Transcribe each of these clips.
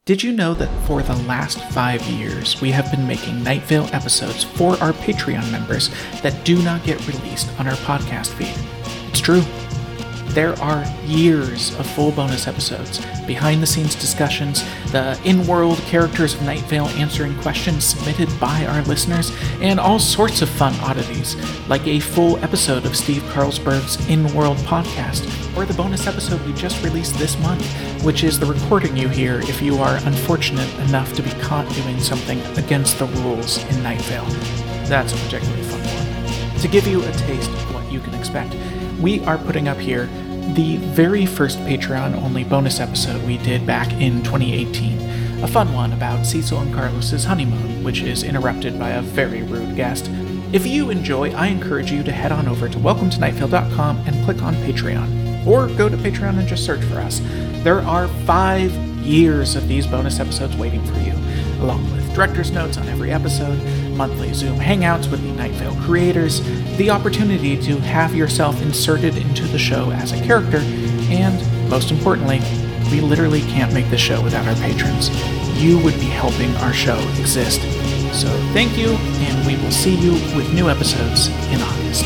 Did you know that for the last 5 years, we have been making Night Vale episodes for our Patreon members that do not get released on our podcast feed? It's true. There are years of full bonus episodes, behind-the-scenes discussions, the in-world characters of Night Vale answering questions submitted by our listeners, and all sorts of fun oddities, like a full episode of Steve Carlsberg's In-World podcast, or the bonus episode we just released this month, which is the recording you hear if you are unfortunate enough to be caught doing something against the rules in Night Vale. That's a particularly fun one. To give you a taste of what you can expect, we are putting up here the very first Patreon-only bonus episode we did back in 2018. A fun one about Cecil and Carlos's honeymoon, which is interrupted by a very rude guest. If you enjoy, I encourage you to head on over to welcometonightfale.com and click on Patreon. Or go to Patreon and just search for us. There are 5 years of these bonus episodes waiting for you, along with director's notes on every episode, monthly Zoom hangouts with the Night Vale creators, the opportunity to have yourself inserted into the show as a character, and, most importantly, we literally can't make the show without our patrons. You would be helping our show exist. So thank you, and we will see you with new episodes in August.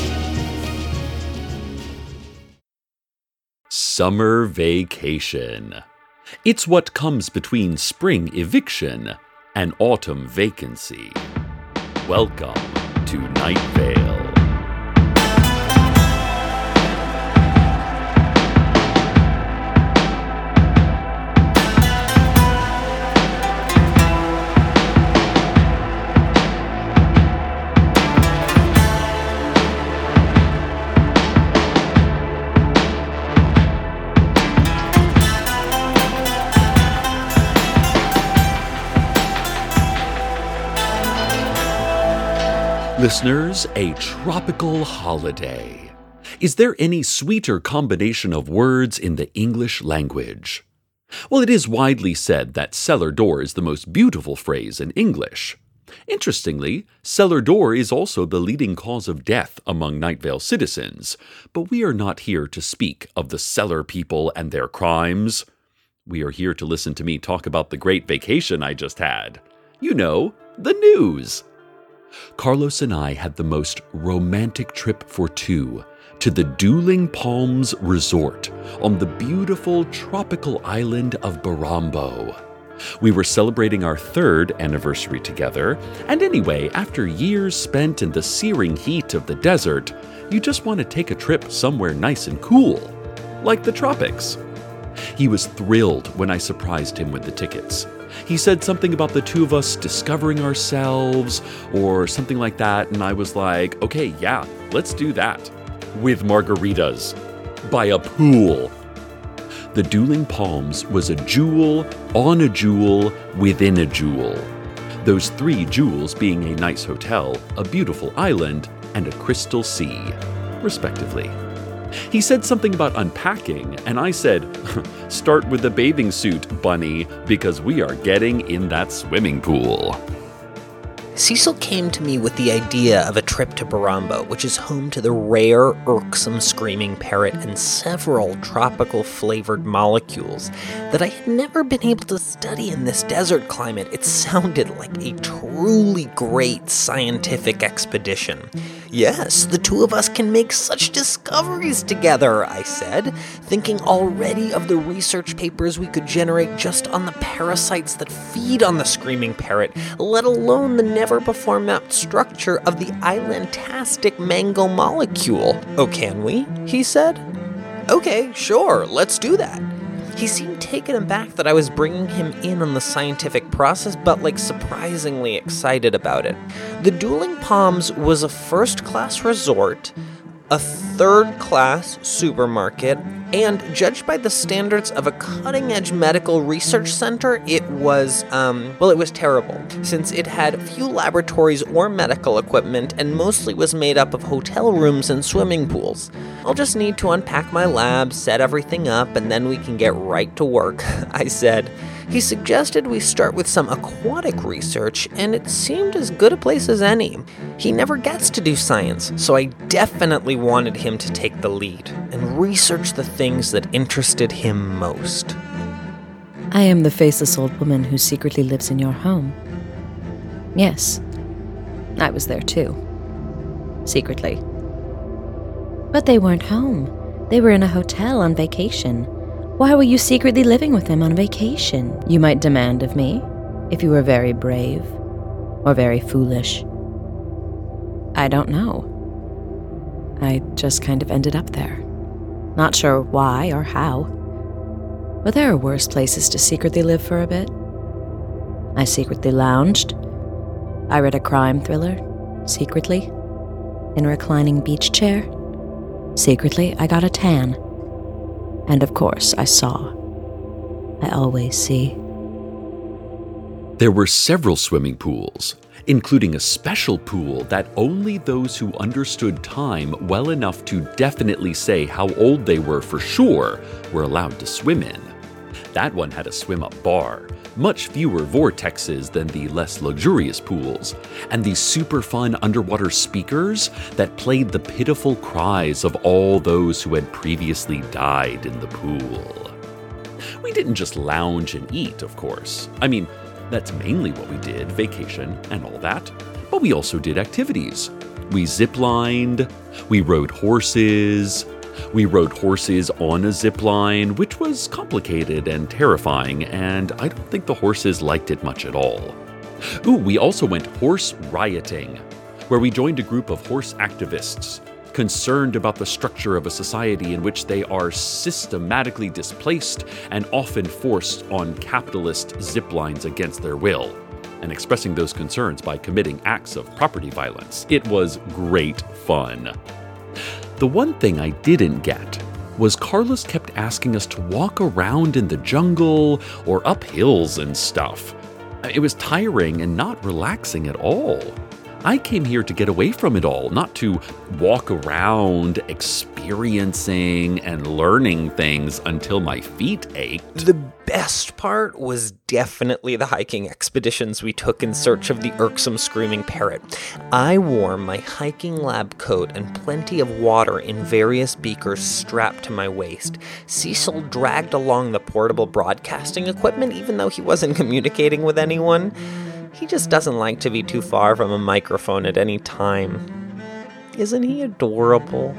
Summer vacation. It's what comes between spring eviction and autumn vacancy. Welcome to Night Vale. Listeners, a tropical holiday. Is there any sweeter combination of words in the English language? Well, it is widely said that cellar door is the most beautiful phrase in English. Interestingly, cellar door is also the leading cause of death among Night Vale citizens, but we are not here to speak of the cellar people and their crimes. We are here to listen to me talk about the great vacation I just had. You know, the news. Carlos and I had the most romantic trip for two to the Dueling Palms Resort on the beautiful tropical island of Barambo. We were celebrating our 3rd anniversary together, and anyway, after years spent in the searing heat of the desert, you just want to take a trip somewhere nice and cool, like the tropics. He was thrilled when I surprised him with the tickets. He said something about the two of us discovering ourselves or something like that, and I was like, okay, yeah, let's do that. With margaritas. By a pool. The Dueling Palms was a jewel on a jewel within a jewel. Those 3 jewels being a nice hotel, a beautiful island, and a crystal sea, respectively. He said something about unpacking, and I said, start with the bathing suit, bunny, because we are getting in that swimming pool. Cecil came to me with the idea of a trip to Barambo, which is home to the rare, irksome screaming parrot and several tropical-flavored molecules that I had never been able to study in this desert climate. It sounded like a truly great scientific expedition. Yes, the two of us can make such discoveries together, I said, thinking already of the research papers we could generate just on the parasites that feed on the screaming parrot, let alone the never-before-mapped structure of the islandtastic mango molecule. Oh, can we? He said. Okay, sure, let's do that. He seemed taken aback that I was bringing him in on the scientific process, but surprisingly excited about it. The Dueling Palms was a first-class resort, a third-class supermarket, and judged by the standards of a cutting-edge medical research center, it was terrible, since it had few laboratories or medical equipment and mostly was made up of hotel rooms and swimming pools. I'll just need to unpack my lab, set everything up, and then we can get right to work, I said. He suggested we start with some aquatic research, and it seemed as good a place as any. He never gets to do science, so I definitely wanted him to take the lead and research the things that interested him most. I am the faceless old woman who secretly lives in your home. Yes, I was there too. Secretly. But they weren't home. They were in a hotel on vacation. Why were you secretly living with them on vacation? You might demand of me, if you were very brave or very foolish. I don't know. I just kind of ended up there. Not sure why or how. But there are worse places to secretly live for a bit. I secretly lounged. I read a crime thriller, secretly, in a reclining beach chair. Secretly, I got a tan. And of course, I saw. I always see. There were several swimming pools, including a special pool that only those who understood time well enough to definitely say how old they were for sure were allowed to swim in. That one had a swim-up bar, much fewer vortexes than the less luxurious pools, and these super fun underwater speakers that played the pitiful cries of all those who had previously died in the pool. We didn't just lounge and eat, of course. I mean, that's mainly what we did, vacation and all that. But we also did activities. We ziplined, we rode horses. We rode horses on a zip line, which was complicated and terrifying, and I don't think the horses liked it much at all. Ooh, we also went horse rioting, where we joined a group of horse activists, concerned about the structure of a society in which they are systematically displaced and often forced on capitalist zip lines against their will, and expressing those concerns by committing acts of property violence. It was great fun. The one thing I didn't get was Carlos kept asking us to walk around in the jungle or up hills and stuff. It was tiring and not relaxing at all. I came here to get away from it all, not to walk around experiencing and learning things until my feet ached. The best part was definitely the hiking expeditions we took in search of the irksome screaming parrot. I wore my hiking lab coat and plenty of water in various beakers strapped to my waist. Cecil dragged along the portable broadcasting equipment even though he wasn't communicating with anyone. He just doesn't like to be too far from a microphone at any time. Isn't he adorable?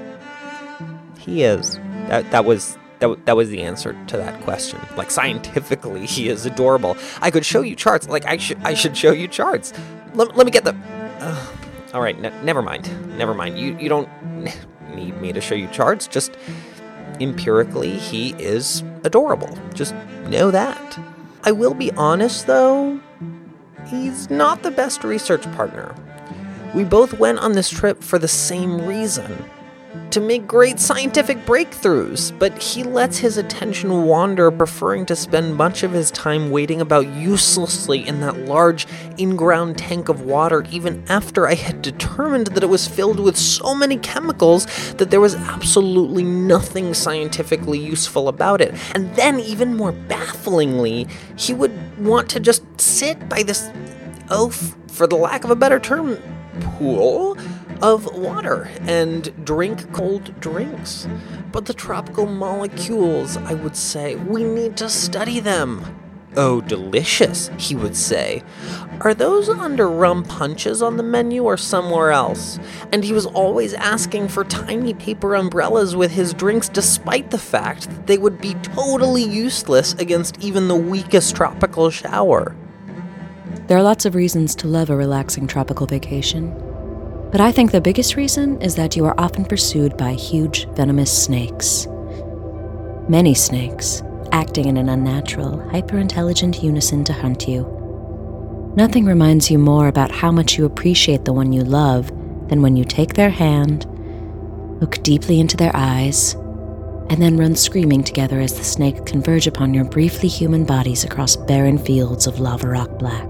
He is. That was the answer to that question. Like, scientifically, he is adorable. I could show you charts. Like, I should show you charts. Let me get the... all right, never mind. Never mind. You don't need me to show you charts. Just empirically, he is adorable. Just know that. I will be honest, though. He's not the best research partner. We both went on this trip for the same reason. To make great scientific breakthroughs, but he lets his attention wander, preferring to spend much of his time waiting about uselessly in that large in-ground tank of water, even after I had determined that it was filled with so many chemicals that there was absolutely nothing scientifically useful about it. And then, even more bafflingly, he would want to just sit by this, for the lack of a better term, pool of water and drink cold drinks. But the tropical molecules, I would say, we need to study them. Oh, delicious, he would say. Are those under rum punches on the menu or somewhere else? And he was always asking for tiny paper umbrellas with his drinks, despite the fact that they would be totally useless against even the weakest tropical shower. There are lots of reasons to love a relaxing tropical vacation. But I think the biggest reason is that you are often pursued by huge, venomous snakes. Many snakes, acting in an unnatural, hyper-intelligent unison to hunt you. Nothing reminds you more about how much you appreciate the one you love than when you take their hand, look deeply into their eyes, and then run screaming together as the snakes converge upon your briefly human bodies across barren fields of lava rock black.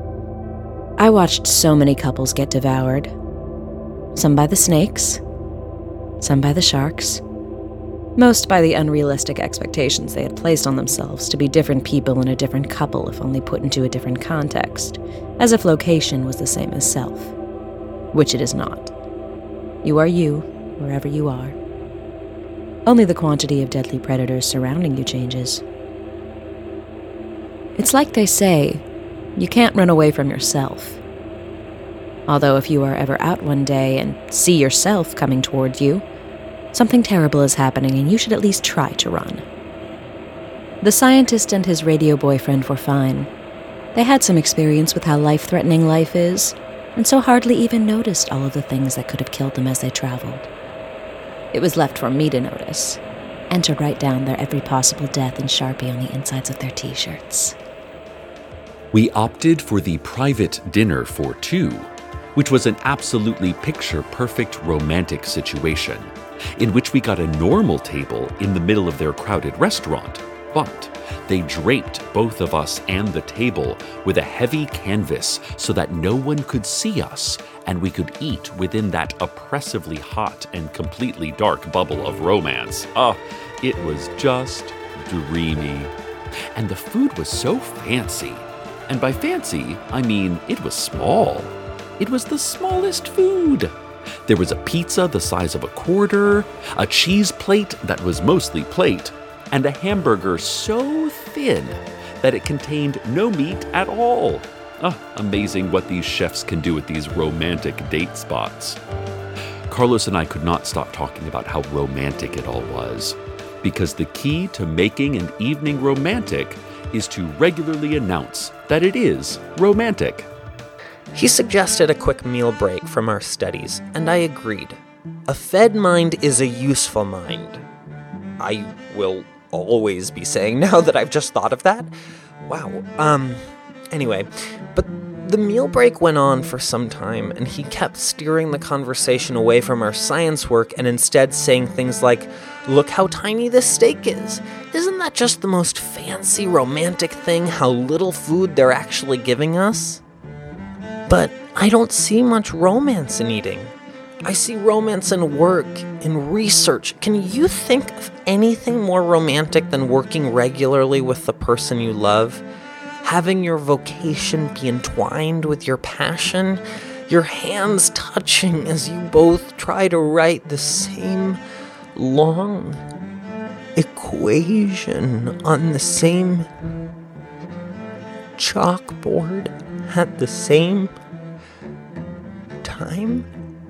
I watched so many couples get devoured. Some by the snakes, some by the sharks, most by the unrealistic expectations they had placed on themselves to be different people in a different couple if only put into a different context, as if location was the same as self, which it is not. You are you, wherever you are. Only the quantity of deadly predators surrounding you changes. It's like they say, you can't run away from yourself. Although if you are ever out one day and see yourself coming toward you, something terrible is happening and you should at least try to run. The scientist and his radio boyfriend were fine. They had some experience with how life-threatening life is, and so hardly even noticed all of the things that could have killed them as they traveled. It was left for me to notice, and to write down their every possible death in Sharpie on the insides of their t-shirts. We opted for the private dinner for two, which was an absolutely picture-perfect romantic situation, in which we got a normal table in the middle of their crowded restaurant, but they draped both of us and the table with a heavy canvas so that no one could see us and we could eat within that oppressively hot and completely dark bubble of romance. It was just dreamy. And the food was so fancy. And by fancy, I mean it was small. It was the smallest food. There was a pizza the size of a quarter, a cheese plate that was mostly plate, and a hamburger so thin that it contained no meat at all. Amazing what these chefs can do at these romantic date spots. Carlos and I could not stop talking about how romantic it all was, because the key to making an evening romantic is to regularly announce that it is romantic. He suggested a quick meal break from our studies, and I agreed. A fed mind is a useful mind. I will always be saying now that I've just thought of that. Wow. Anyway, but the meal break went on for some time, and he kept steering the conversation away from our science work and instead saying things like, "Look how tiny this steak is. Isn't that just the most fancy romantic thing, how little food they're actually giving us?" But I don't see much romance in eating. I see romance in work, in research. Can you think of anything more romantic than working regularly with the person you love? Having your vocation be entwined with your passion? Your hands touching as you both try to write the same long equation on the same chalkboard at the same time?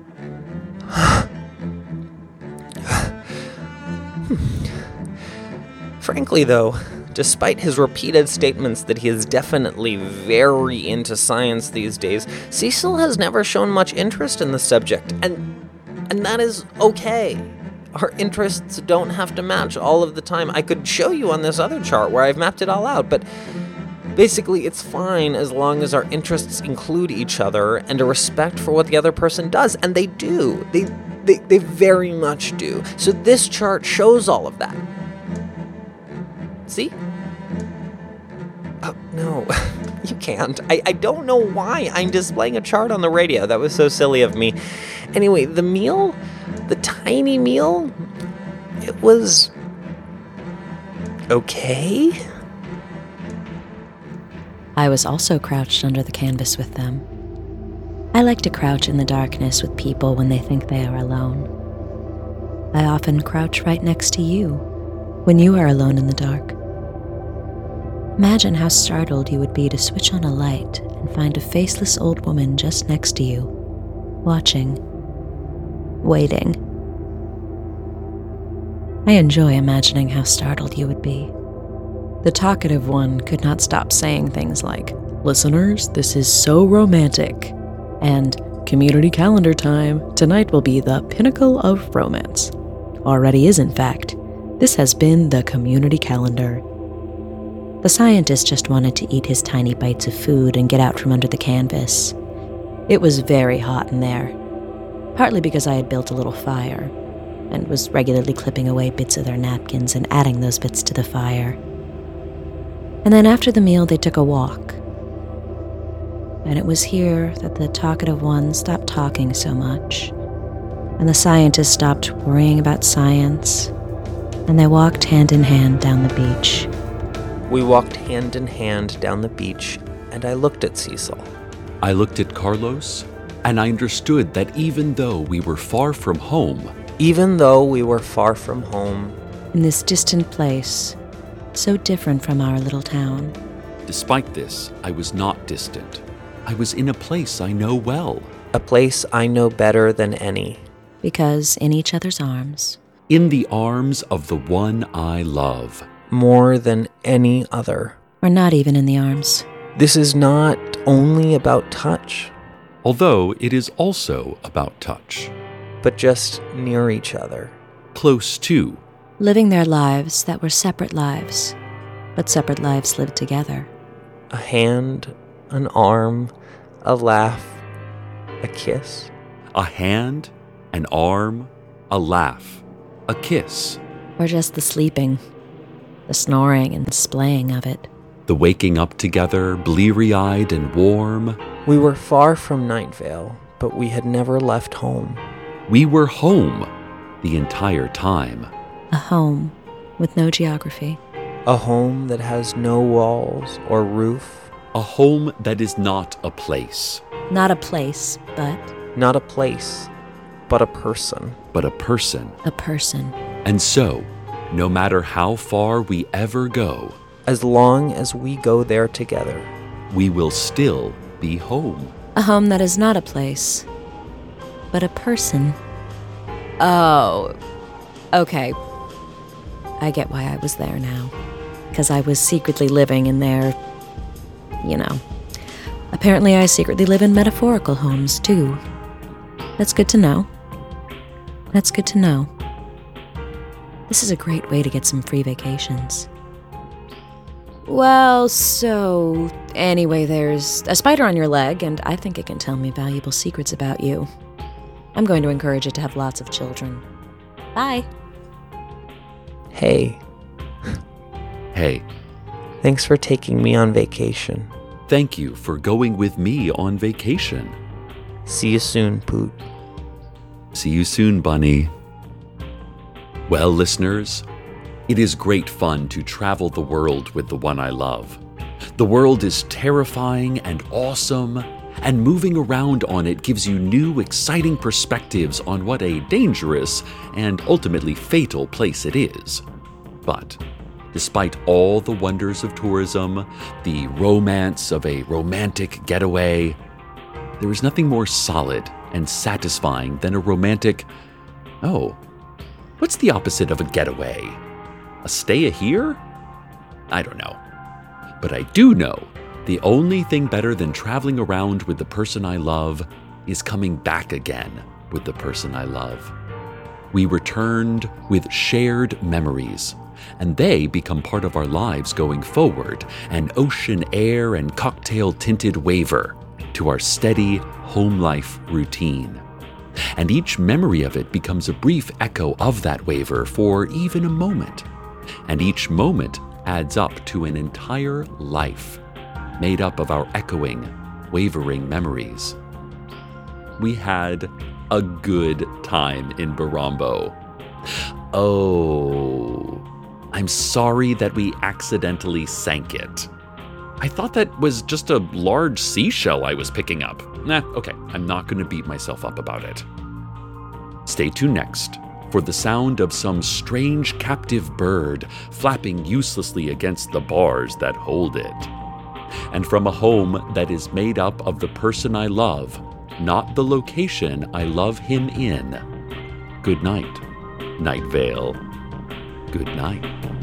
Frankly, though, despite his repeated statements that he is definitely very into science these days, Cecil has never shown much interest in the subject, and that is okay. Our interests don't have to match all of the time. I could show you on this other chart where I've mapped it all out, but basically it's fine as long as our interests include each other and a respect for what the other person does, and they do. They very much do. So this chart shows all of that. See? Oh, no, you can't. I don't know why I'm displaying a chart on the radio. That was so silly of me. Anyway, the meal, the tiny meal, it was okay. I was also crouched under the canvas with them. I like to crouch in the darkness with people when they think they are alone. I often crouch right next to you when you are alone in the dark. Imagine how startled you would be to switch on a light and find a faceless old woman just next to you, watching, waiting. I enjoy imagining how startled you would be. The talkative one could not stop saying things like, "Listeners, this is so romantic," and "Community calendar time. Tonight will be the pinnacle of romance." Already is, in fact. This has been the community calendar. The scientist just wanted to eat his tiny bites of food and get out from under the canvas. It was very hot in there, partly because I had built a little fire and was regularly clipping away bits of their napkins and adding those bits to the fire. And then after the meal, they took a walk. And it was here that the talkative one stopped talking so much, and the scientist stopped worrying about science, and they walked hand in hand down the beach. We walked hand in hand down the beach, and I looked at Cecil. I looked at Carlos, and I understood that even though we were far from home, in this distant place, so different from our little town, Despite this, I was not distant. I was in a place I know well. A place I know better than any. Because in each other's arms. In the arms of the one I love. More than any other. Or not even in the arms. This is not only about touch. Although it is also about touch. But just near each other. Close to. Living their lives that were separate lives, but separate lives lived together. A hand, an arm, a laugh, a kiss. A hand, an arm, a laugh, a kiss. Or just the sleeping, the snoring and splaying of it. The waking up together, bleary-eyed and warm. We were far from Night Vale, but we had never left home. We were home the entire time. A home with no geography. A home that has no walls or roof. A home that is not a place. Not a place, but... Not a place, but a person. But a person. A person. And so, no matter how far we ever go, as long as we go there together, we will still be home. A home that is not a place, but a person. Oh, okay. I get why I was there now. Because I was secretly living in their, Apparently I secretly live in metaphorical homes, too. That's good to know. That's good to know. This is a great way to get some free vacations. Well, so, anyway, there's a spider on your leg, and I think it can tell me valuable secrets about you. I'm going to encourage it to have lots of children. Bye. Hey. Hey. Thanks for taking me on vacation. Thank you for going with me on vacation. See you soon, Poot. See you soon, Bunny. Well, listeners, it is great fun to travel the world with the one I love. The world is terrifying and awesome, and moving around on it gives you new, exciting perspectives on what a dangerous and ultimately fatal place it is. But despite all the wonders of tourism, the romance of a romantic getaway, there is nothing more solid and satisfying than a romantic, what's the opposite of a getaway? A stay here? I don't know. But I do know the only thing better than traveling around with the person I love is coming back again with the person I love. We returned with shared memories, and they become part of our lives going forward, an ocean air and cocktail-tinted waver to our steady home life routine. And each memory of it becomes a brief echo of that waver for even a moment. And each moment adds up to an entire life, made up of our echoing, wavering memories. We had a good time in Barambo. Oh, I'm sorry that we accidentally sank it. I thought that was just a large seashell I was picking up. Okay, I'm not going to beat myself up about it. Stay tuned next for the sound of some strange captive bird flapping uselessly against the bars that hold it. And from a home that is made up of the person I love, not the location I love him in. Good night, Night Vale. Good night.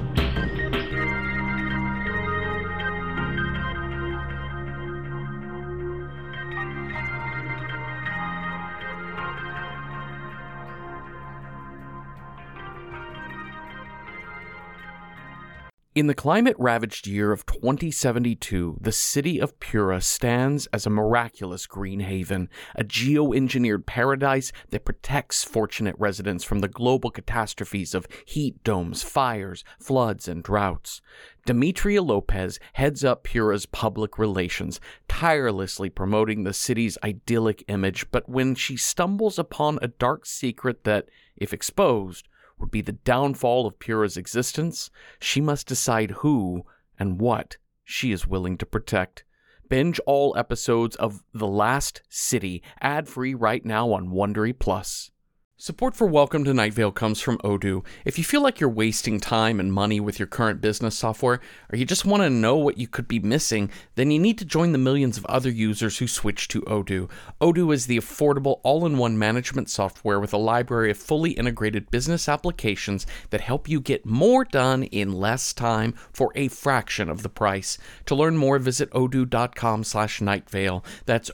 In the climate-ravaged year of 2072, the city of Pura stands as a miraculous green haven, a geo-engineered paradise that protects fortunate residents from the global catastrophes of heat domes, fires, floods, and droughts. Demetria Lopez heads up Pura's public relations, tirelessly promoting the city's idyllic image, but when she stumbles upon a dark secret that, if exposed, would be the downfall of Pura's existence, she must decide who and what she is willing to protect. Binge all episodes of The Last City, ad-free right now on Wondery Plus. Support for Welcome to Night Vale comes from Odoo. If you feel like you're wasting time and money with your current business software, or you just want to know what you could be missing, then you need to join the millions of other users who switch to Odoo. Odoo is the affordable all-in-one management software with a library of fully integrated business applications that help you get more done in less time for a fraction of the price. To learn more, visit odoo.com/nightvale. That's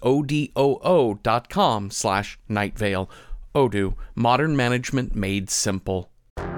odoo.com/nightvale. Odoo, modern management made simple.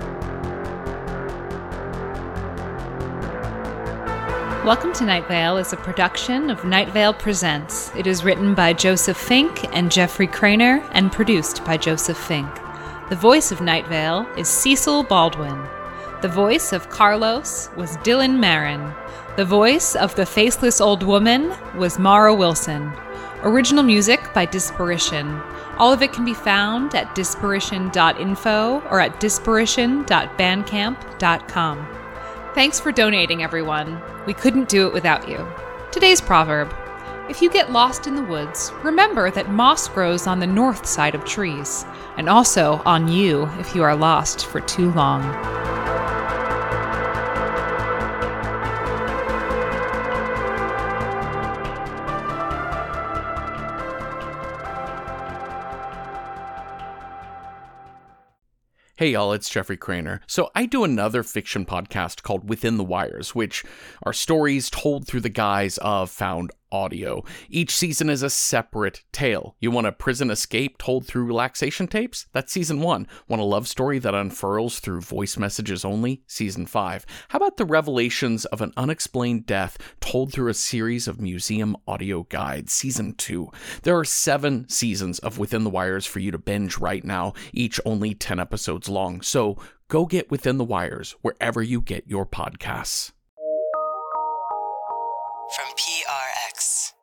Welcome to Night Vale is a production of Night Vale Presents. It is written by Joseph Fink and Jeffrey Craner and produced by Joseph Fink. The voice of Night Vale is Cecil Baldwin. The voice of Carlos was Dylan Marin. The voice of the faceless old woman was Mara Wilson. Original music by Disparition. All of it can be found at disparition.info or at disparition.bandcamp.com. Thanks for donating, everyone. We couldn't do it without you. Today's proverb: if you get lost in the woods, remember that moss grows on the north side of trees, and also on you if you are lost for too long. Hey y'all, it's Jeffrey Craner. So I do another fiction podcast called Within the Wires, which are stories told through the guise of found audio. Each season is a separate tale. You want a prison escape told through relaxation tapes? That's season 1. Want a love story that unfurls through voice messages only? Season 5. How about the revelations of an unexplained death told through a series of museum audio guides? Season 2. There are 7 seasons of Within the Wires for you to binge right now, each only 10 episodes long. So go get Within the Wires wherever you get your podcasts. From PRX.